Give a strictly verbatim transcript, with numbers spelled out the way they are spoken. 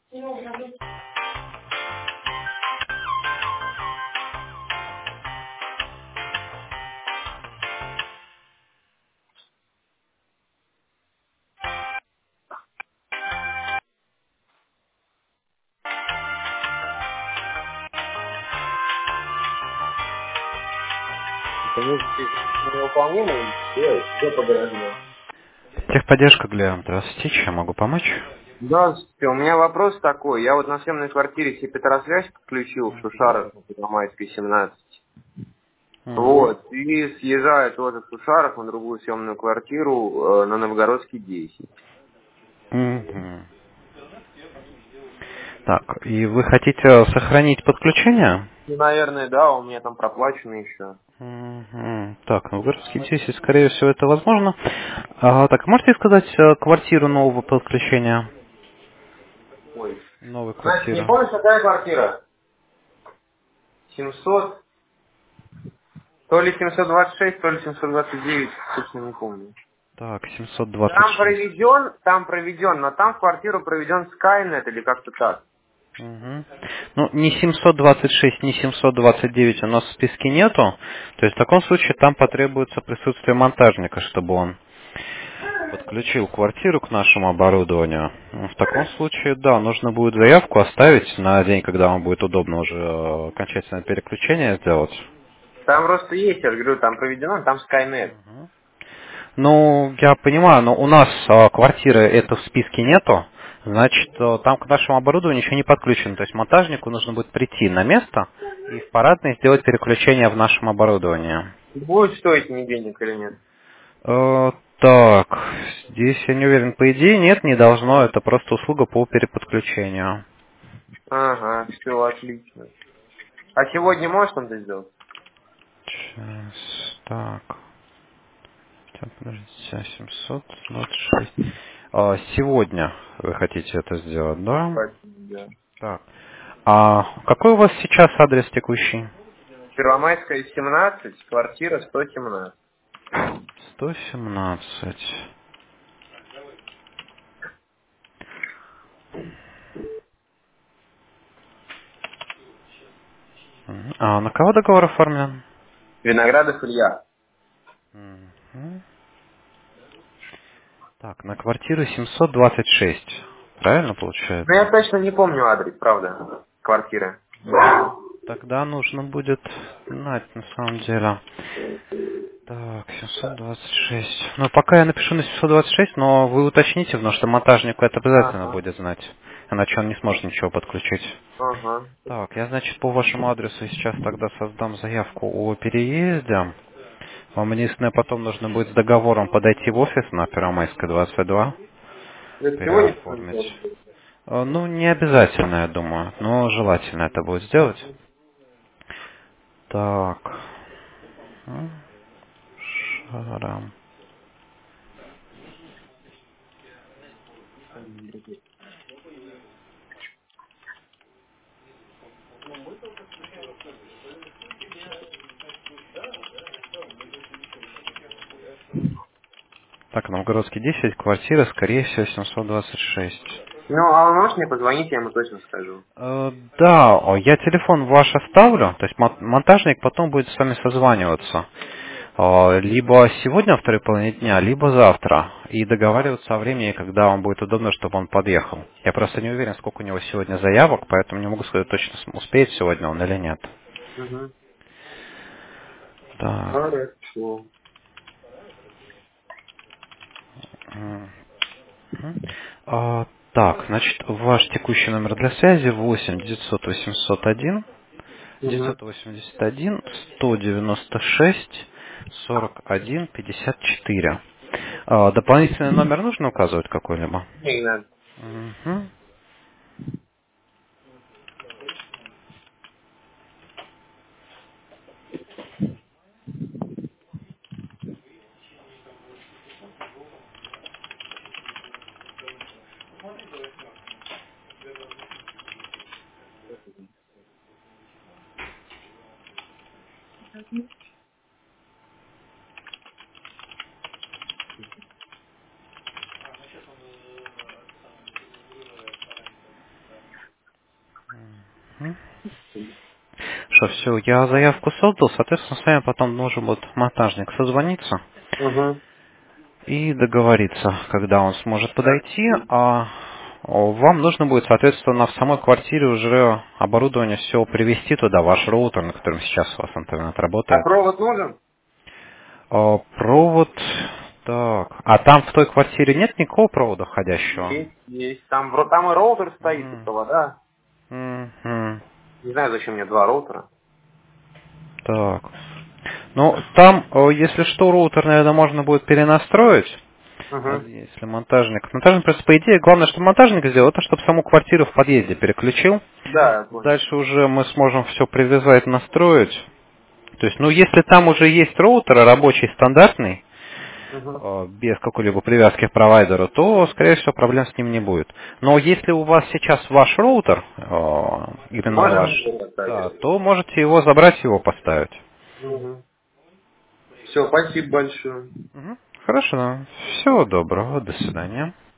Это вы здесь невыполнимый делаете? Где по гаражу? Техподдержка, Глеб. Здравствуйте, чем могу помочь? Здравствуйте, у меня вопрос такой. Я вот на съемной квартире себе Петросвязь подключил в Шушарах на Первомайской семнадцать. Угу. Вот. И съезжаю тоже в Шушарах на другую съемную квартиру э, на Новгородский десять. Угу. Так, и вы хотите сохранить подключение? Ну, наверное, да, у меня там проплачено еще. Угу. Так, Новгородский десять, скорее всего, это возможно. А, так, можете сказать э, квартиру нового подключения? Ой. Новой Настя, не квартиры. помнишь, какая квартира? семьсот, то ли семьсот двадцать шесть, то ли семьсот двадцать девять, точно не помню. Так, семьсот двадцать Там шесть. проведен, там проведен, но там в квартиру проведен Skynet или как-то так. Угу. Ну, ни семьсот двадцать шесть, ни семьсот двадцать девять у нас в списке нету. То есть в таком случае там потребуется присутствие монтажника, чтобы он подключил квартиру к нашему оборудованию. Ну, В таком случае, да, нужно будет заявку оставить на день, когда вам будет удобно уже э, окончательное переключение сделать. Там просто есть, я же говорю, там проведено, там Skynet. Ну, я понимаю, но у нас э, квартиры это в списке нету, значит, э, там к нашему оборудованию ничего не подключено. То есть монтажнику нужно будет прийти на место и в парадной сделать переключение в нашем оборудовании. Будет стоить мне денег или нет? Э, так, здесь я не уверен. По идее, нет, не должно. Это просто услуга по переподключению. Ага, все, отлично. А сегодня можешь там это сделать? Сейчас, так. Так, подождите, семьсот двадцать шесть. А, сегодня вы хотите это сделать, да? Да. Так. А какой у вас сейчас адрес текущий? Первомайская семнадцать, квартира сто семнадцать. сто семнадцать. Мгм. А на кого договор оформлен? Виноградов Илья. Мгм. Так, на квартиру семьсот двадцать шесть. Правильно Ну, я получается? точно не помню адрес, правда, квартиры. Тогда нужно будет знать на самом деле. Так, семьсот двадцать шесть. Ну, пока я напишу на семьсот двадцать шесть, но вы уточните, потому что монтажнику это обязательно Ага, будет знать. Иначе он не сможет ничего подключить. ага. Так, я, значит, по вашему адресу сейчас тогда создам заявку о переезде. Вам единственное, потом нужно будет с договором подойти в офис на Первомайской двадцать два, Это сегодня что-то переоформить. сделать? Э, Ну, не обязательно, я думаю, но желательно это будет сделать. Так. М, Шарам. Так, Новгородский десять, квартира, скорее всего, семьсот двадцать шесть. Ну, а он может мне позвонить, я ему точно скажу. Э, Да, о, я телефон ваш оставлю, то есть мон- монтажник потом будет с вами созваниваться. Э, Либо сегодня, во второй половине дня, либо завтра. И договариваться о времени, когда вам будет удобно, чтобы он подъехал. Я просто не уверен, сколько у него сегодня заявок, поэтому не могу сказать точно, см- успеет сегодня он или нет. Угу. Так. Хорошо. Мгм. А, так, значит, ваш текущий номер для связи восемь девятьсот восемьсот один Угу. девятьсот восемьдесят один сто девяносто шесть сорок один пятьдесят четыре. А, дополнительный номер нужно указывать какой-либо? Не надо. Мгм. Что, все, я заявку создал, соответственно, с вами потом нужен будет монтажник созвониться Угу. и договориться, когда он сможет подойти, а о, вам нужно будет, соответственно, в самой квартире уже оборудование все привести туда, ваш роутер, на котором сейчас у вас интернет А работает. провод нужен? О, провод, так, а там в той квартире нет никакого провода входящего? Есть, есть. Там, вро- там и роутер стоит, и М, провода. мгм. Не знаю, зачем мне два роутера. Так. Ну, там, о, если что, роутер, наверное, можно будет перенастроить. Вот Угу. если монтажник. Монтажник, просто по идее, главное, что монтажник сделал, это чтобы саму квартиру в подъезде переключил. Да, я понял. Дальше уже мы сможем все привязать, настроить. То есть, ну, если там уже есть роутер рабочий, стандартный, Угу. э, без какой-либо привязки к провайдеру, то, скорее всего, проблем с ним не будет. Но если у вас сейчас ваш роутер, э, именно Можно ваш, мне его да, поставить? то можете его забрать, его поставить. Угу. Все, спасибо большое. Мгм. Хорошо. Всего доброго. До свидания.